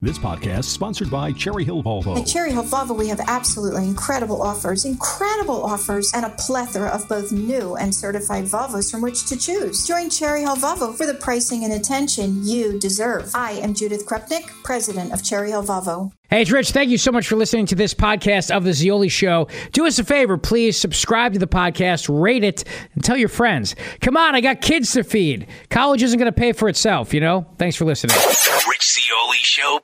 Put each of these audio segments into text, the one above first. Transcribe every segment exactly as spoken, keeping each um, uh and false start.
This podcast is sponsored by Cherry Hill Volvo. At Cherry Hill Volvo, we have absolutely incredible offers, incredible offers, and a plethora of both new and certified Volvos from which to choose. Join Cherry Hill Volvo for the pricing and attention you deserve. I am Judith Krupnik, president of Cherry Hill Volvo. Hey, it's Rich. Thank you so much for listening to this podcast of The Zeoli Show. Do us a favor, please subscribe to the podcast, rate it, and tell your friends. Come on, I got kids to feed. College isn't going to pay for itself, you know? Thanks for listening. Rich Zeoli Show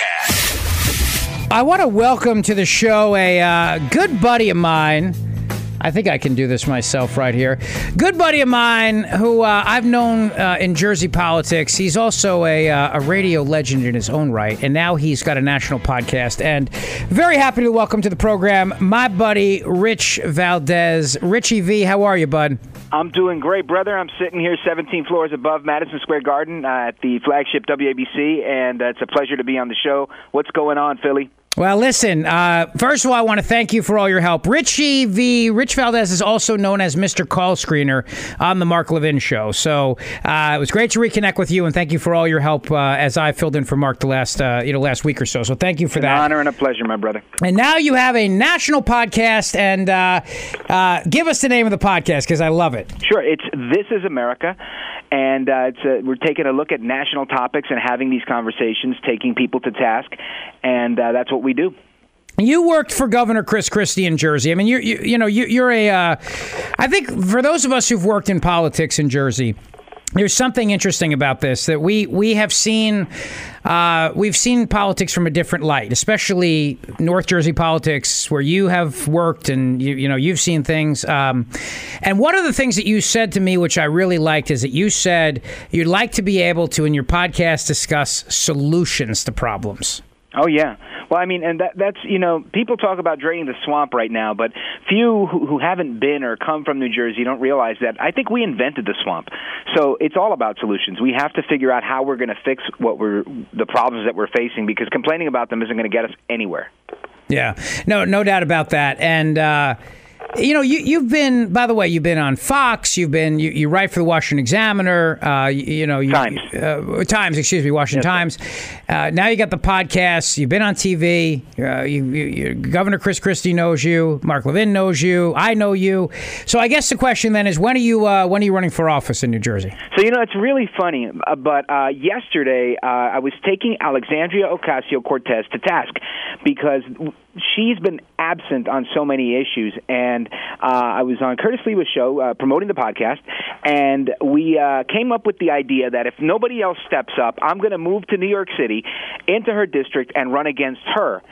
podcast. I want to welcome to the show a uh, good buddy of mine. I think I can do this myself right here. Good buddy of mine who uh, I've known uh, in Jersey politics. He's also a, uh, a radio legend in his own right, and now he's got a national podcast. And very happy to welcome to the program my buddy Rich Valdez. Richie V, how are you, bud? I'm doing great, brother. I'm sitting here seventeen floors above Madison Square Garden uh, at the flagship W A B C, and uh, it's a pleasure to be on the show. What's going on, Philly? Well, listen, uh, first of all, I want to thank you for all your help. Richie V, Rich Valdez is also known as Mister Call Screener on the Mark Levin Show. So uh, it was great to reconnect with you, and thank you for all your help uh, as I filled in for Mark the last, uh, you know, last week or so. So thank you for An that. An honor and a pleasure, my brother. And now you have a national podcast, and uh, uh, give us the name of the podcast because I love it. Sure, it's This Is America. And uh, it's a, we're taking a look at national topics and having these conversations, taking people to task, and uh, that's what we do. You worked for Governor Chris Christie in Jersey. I mean, you you, you know, you, you're a. Uh, I think for those of us who've worked in politics in Jersey, there's something interesting about this that we we have seen. Uh, we've seen politics from a different light, especially North Jersey politics, where you have worked and you you know you've seen things. Um, and one of the things that you said to me, which I really liked, is that you said you'd like to be able to, in your podcast, discuss solutions to problems. Oh, yeah. Well, I mean, and that, that's, you know, people talk about draining the swamp right now, but few who, who haven't been or come from New Jersey don't realize that I think we invented the swamp. So it's all about solutions. We have to figure out how we're going to fix what we're the problems that we're facing, because complaining about them isn't going to get us anywhere. Yeah, no, no doubt about that. And, uh, you know, you, you've been, by the way, you've been on Fox, you've been, you, you write for the Washington Examiner, uh, you, you know, you, Times. Uh, Times, excuse me, Washington yes, Times. Uh, now you got the podcast, you've been on T V, uh, you, you, you, Governor Chris Christie knows you, Mark Levin knows you, I know you. So I guess the question then is, when are you, uh, when are you running for office in New Jersey? So, you know, it's really funny, uh, but uh, yesterday uh, I was taking Alexandria Ocasio-Cortez to task because she's been absent on so many issues, and uh, I was on Curtis Lewa's show uh, promoting the podcast, and we uh, came up with the idea that if nobody else steps up, I'm going to move to New York City into her district and run against her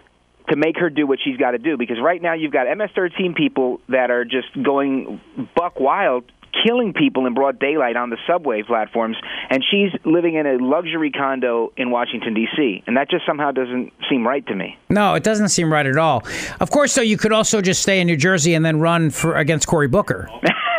to make her do what she's got to do, because right now you've got M S thirteen people that are just going buck wild, killing people in broad daylight on the subway platforms, and she's living in a luxury condo in Washington, D C, and that just somehow doesn't seem right to me. No, it doesn't seem right at all. Of course, though, you could also just stay in New Jersey and then run for against Cory Booker.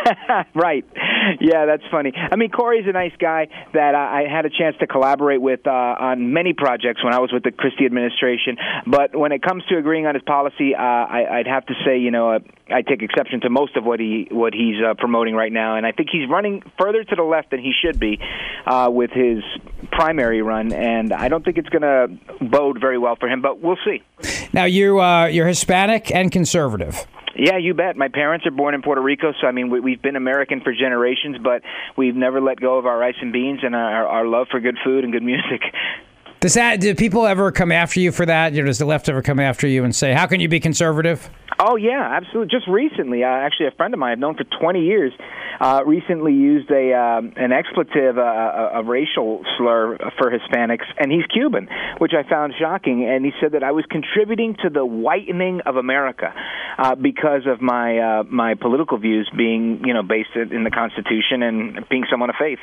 Right. Yeah, that's funny. I mean, Cory's a nice guy that I had a chance to collaborate with uh, on many projects when I was with the Christie administration. But when it comes to agreeing on his policy, uh, I, I'd have to say, you know, uh, I take exception to most of what he what he's uh, promoting right now. And I think he's running further to the left than he should be uh, with his primary run. And I don't think it's going to bode very well for him, but we'll see. Now, you, uh, you're Hispanic and conservative. Yeah, you bet. My parents are born in Puerto Rico, so I mean, we, we've been American for generations, but we've never let go of our rice and beans and our, our love for good food and good music. Does that? Do people ever come after you for that? You know, does the left ever come after you and say, "How can you be conservative"? Oh yeah, absolutely. Just recently, uh, actually, a friend of mine I've known for twenty years, uh, recently used a um, an expletive, uh, a, a racial slur for Hispanics, and he's Cuban, which I found shocking. And he said that I was contributing to the whitening of America uh, because of my uh, my political views being, you know, based in the Constitution and being someone of faith.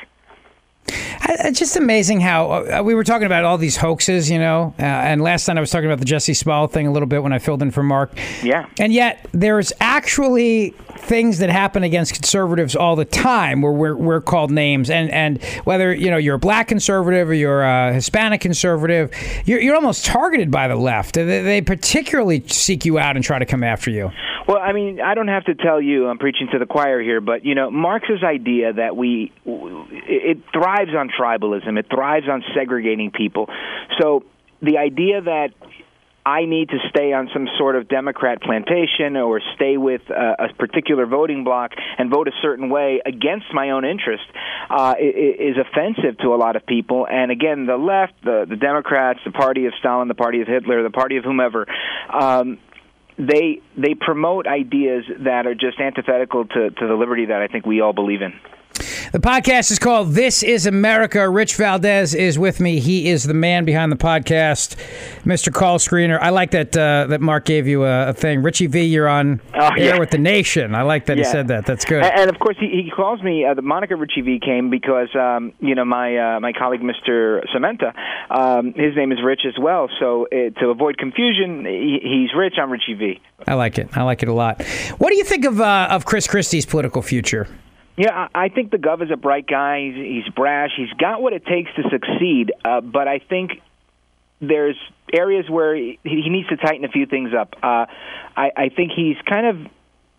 It's just amazing how uh, we were talking about all these hoaxes, you know, uh, and last night I was talking about the Jesse Smollett thing a little bit when I filled in for Mark. Yeah. And yet there's actually things that happen against conservatives all the time where we're, we're called names. And, and whether, you know, you're a black conservative or you're a Hispanic conservative, you're, you're almost targeted by the left. They, they particularly seek you out and try to come after you. Well, I mean, I don't have to tell you, I'm preaching to the choir here, but, you know, Marx's idea that we, it thrives on tribalism. It thrives on segregating people. So the idea that I need to stay on some sort of Democrat plantation or stay with a, a particular voting bloc and vote a certain way against my own interest uh, is offensive to a lot of people. And again, the left, the, the Democrats, the party of Stalin, the party of Hitler, the party of whomever, um, they they promote ideas that are just antithetical to, to the liberty that I think we all believe in. The podcast is called This is America. Rich Valdez is with me. He is the man behind the podcast, Mister Call Screener. I like that uh, that Mark gave you a, a thing. Richie V, you're on oh, air yeah. with the nation. I like that yeah. he said that. That's good. And, and of course, he, he calls me, uh, the moniker Richie V came because, um, you know, my uh, my colleague, Mister Cementa, um, his name is Rich as well. So uh, to avoid confusion, he, he's Rich, I'm Richie V. I like it. I like it a lot. What do you think of uh, of Chris Christie's political future? Yeah, I think the Gov is a bright guy. He's, he's brash. He's got what it takes to succeed. Uh, but I think there's areas where he, he needs to tighten a few things up. Uh, I, I think he's kind of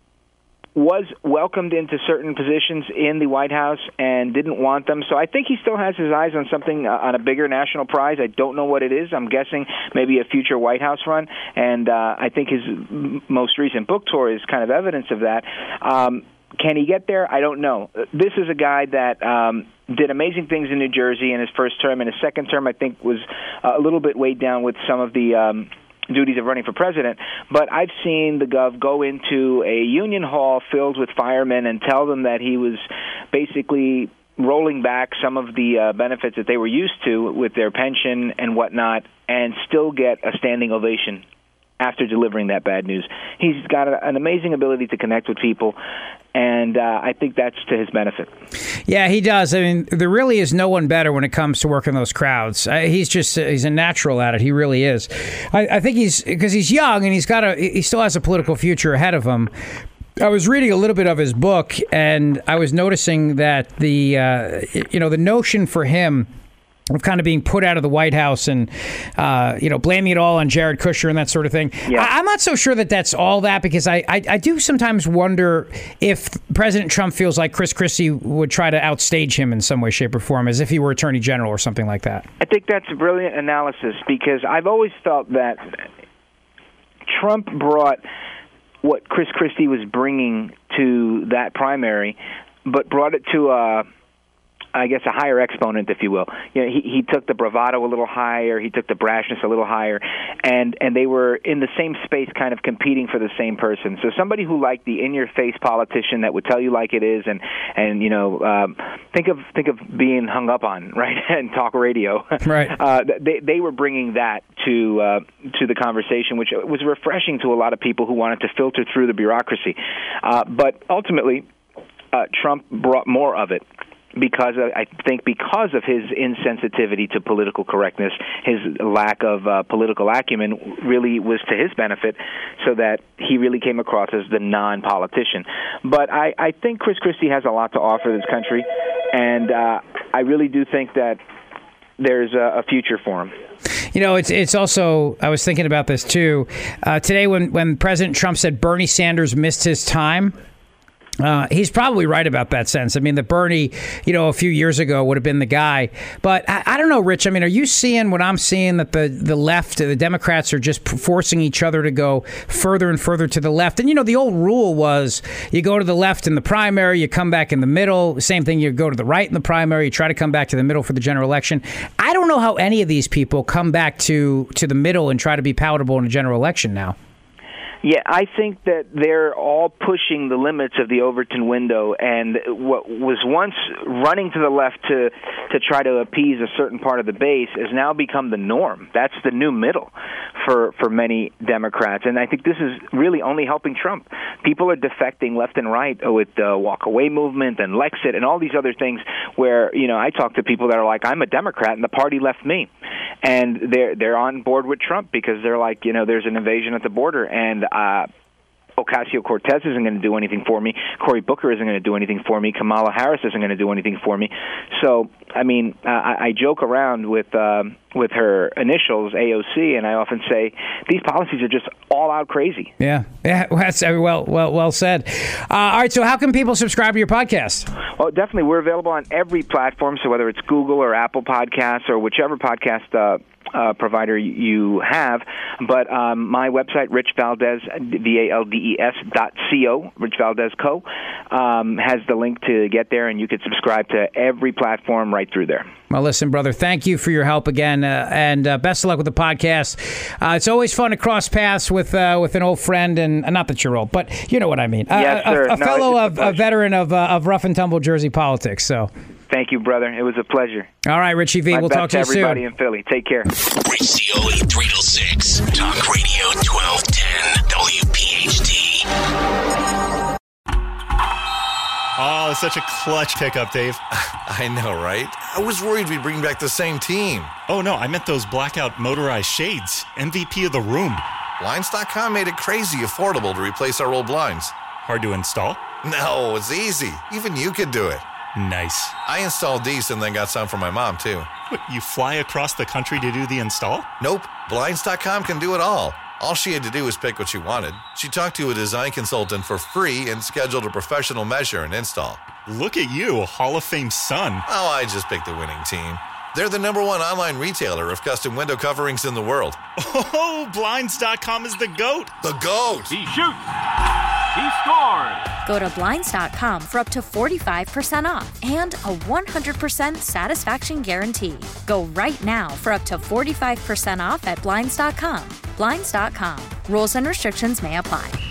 was welcomed into certain positions in the White House and didn't want them. So I think he still has his eyes on something, uh, on a bigger national prize. I don't know what it is. I'm guessing maybe a future White House run. And uh, I think his m- most recent book tour is kind of evidence of that. Um, Can he get there? I don't know. This is a guy that um, did amazing things in New Jersey in his first term. In his second term, I think, was a little bit weighed down with some of the um, duties of running for president. But I've seen the Gov go into a union hall filled with firemen and tell them that he was basically rolling back some of the uh, benefits that they were used to with their pension and whatnot, and still get a standing ovation after delivering that bad news. He's got a, an amazing ability to connect with people, and uh, I think that's to his benefit. Yeah, he does. I mean, there really is no one better when it comes to working those crowds. Uh, he's just, uh, he's a natural at it. He really is. I, I think he's, because he's young and he's got a, he still has a political future ahead of him. I was reading a little bit of his book, and I was noticing that the, uh, you know, the notion for him of kind of being put out of the White House and, uh, you know, blaming it all on Jared Kushner and that sort of thing. Yeah. I, I'm not so sure that that's all that, because I, I, I do sometimes wonder if President Trump feels like Chris Christie would try to outstage him in some way, shape, or form, as if he were Attorney General or something like that. I think that's a brilliant analysis, because I've always felt that Trump brought what Chris Christie was bringing to that primary, but brought it to a... I guess a higher exponent, if you will. You know, he he took the bravado a little higher, he took the brashness a little higher, and and they were in the same space, kind of competing for the same person. So somebody who liked the in-your-face politician that would tell you like it is, and and you know, um, think of think of being hung up on, right, and talk radio. Right. Uh, they they were bringing that to uh, to the conversation, which was refreshing to a lot of people who wanted to filter through the bureaucracy. Uh, but ultimately, uh, Trump brought more of it. Because of, I think because of his insensitivity to political correctness, his lack of uh, political acumen really was to his benefit, so that he really came across as the non-politician. But I, I think Chris Christie has a lot to offer this country, and uh, I really do think that there's a, a future for him. You know, it's it's also, I was thinking about this too. Uh, today when, when President Trump said Bernie Sanders missed his time, Uh, he's probably right about that sense. I mean, that Bernie, you know, a few years ago would have been the guy. But I, I don't know, Rich. I mean, are you seeing what I'm seeing, that the, the left, the Democrats are just forcing each other to go further and further to the left? And, you know, the old rule was you go to the left in the primary, you come back in the middle. Same thing, you go to the right in the primary, you try to come back to the middle for the general election. I don't know how any of these people come back to, to the middle and try to be palatable in a general election now. Yeah, I think that they're all pushing the limits of the Overton window, and what was once running to the left to to try to appease a certain part of the base has now become the norm. That's the new middle for, for many Democrats, and I think this is really only helping Trump. People are defecting left and right with the walk-away movement and Lexit and all these other things where, you know, I talk to people that are like, I'm a Democrat and the party left me. And they're, they're on board with Trump because they're like, you know, there's an invasion at the border, and Uh, Ocasio-Cortez isn't going to do anything for me. Cory Booker isn't going to do anything for me. Kamala Harris isn't going to do anything for me. So, I mean, uh, I, I joke around with um, with her initials, A O C, and I often say these policies are just all out crazy. Yeah, yeah, that's well, well, well said. Uh, all right, so how can people subscribe to your podcast? Well, definitely, we're available on every platform. So whether it's Google or Apple Podcasts or whichever podcast Uh, uh, provider you have. But um, my website, Rich Valdez, V A L D E S dot C O, Rich Valdez Co., um, has the link to get there, and you can subscribe to every platform right through there. Well, listen, brother, thank you for your help again, uh, and uh, best of luck with the podcast. Uh, it's always fun to cross paths with uh, with an old friend, and uh, not that you're old, but you know what I mean. Uh, yes, a, sir. a, a no, fellow, of, a a veteran of uh, of rough and tumble Jersey politics. So, thank you, brother. It was a pleasure. All right, Richie V. My We'll best talk to you soon. everybody in Philly. Take care. Rich Zeoli, three till six. Talk Radio twelve ten W P H T. Oh, such a clutch pickup, Dave. I know, right? I was worried we'd bring back the same team. Oh, no, I meant those blackout motorized shades. M V P of the room. Blinds dot com made it crazy affordable to replace our old blinds. Hard to install? No, it's easy. Even you could do it. Nice. I installed these and then got some for my mom, too. What, you fly across the country to do the install? Nope. Blinds dot com can do it all. All she had to do was pick what she wanted. She talked to a design consultant for free and scheduled a professional measure and install. Look at you, Hall of Fame son. Oh, I just picked the winning team. They're the number one online retailer of custom window coverings in the world. Oh, Blinds dot com is the GOAT. The GOAT! He shoots! He scores! Go to Blinds dot com for up to forty-five percent off and a one hundred percent satisfaction guarantee. Go right now for up to forty-five percent off at Blinds dot com. Blinds dot com. Rules and restrictions may apply.